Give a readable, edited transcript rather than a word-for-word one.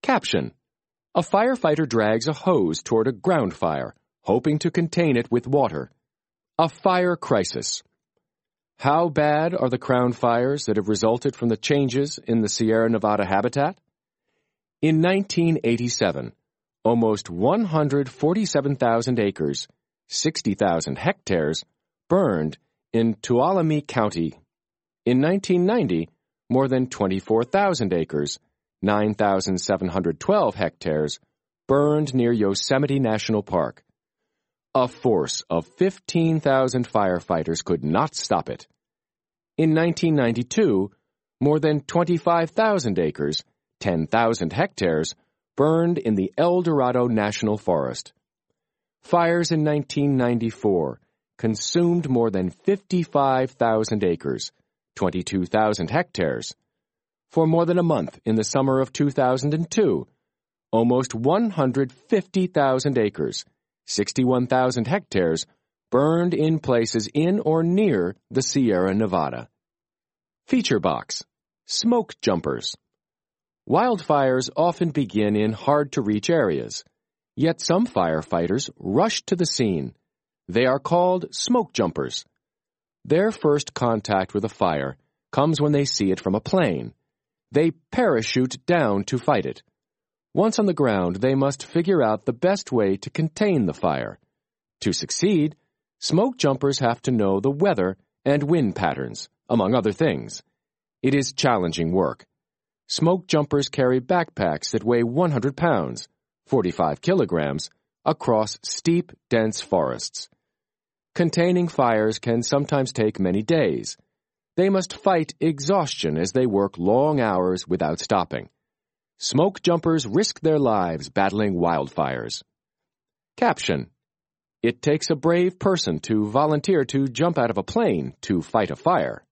Caption: A firefighter drags a hose toward a ground fire, hoping to contain it with water. A fire crisis. How bad are the crown fires that have resulted from the changes in the Sierra Nevada habitat? In 1987, almost 147,000 acres, 60,000 hectares, burned in Tuolumne County. In 1990, more than 24,000 acres, 9,712 hectares, burned near Yosemite National Park. A force of 15,000 firefighters could not stop it. In 1992, more than 25,000 acres, 10,000 hectares, burned in the El Dorado National Forest. Fires in 1994 consumed more than 55,000 acres, 22,000 hectares. For more than a month in the summer of 2002, almost 150,000 acres, 61,000 hectares, burned in places in or near the Sierra Nevada. Feature box: Smoke jumpers. Wildfires often begin in hard-to-reach areas, yet some firefighters rush to the scene. They are called smoke jumpers. Their first contact with a fire comes when they see it from a plane. They parachute down to fight it. Once on the ground, they must figure out the best way to contain the fire. To succeed, smoke jumpers have to know the weather and wind patterns, among other things. It is challenging work. Smoke jumpers carry backpacks that weigh 100 pounds, 45 kilograms, across steep, dense forests. Containing fires can sometimes take many days. They must fight exhaustion as they work long hours without stopping. Smoke jumpers risk their lives battling wildfires. Caption: It takes a brave person to volunteer to jump out of a plane to fight a fire.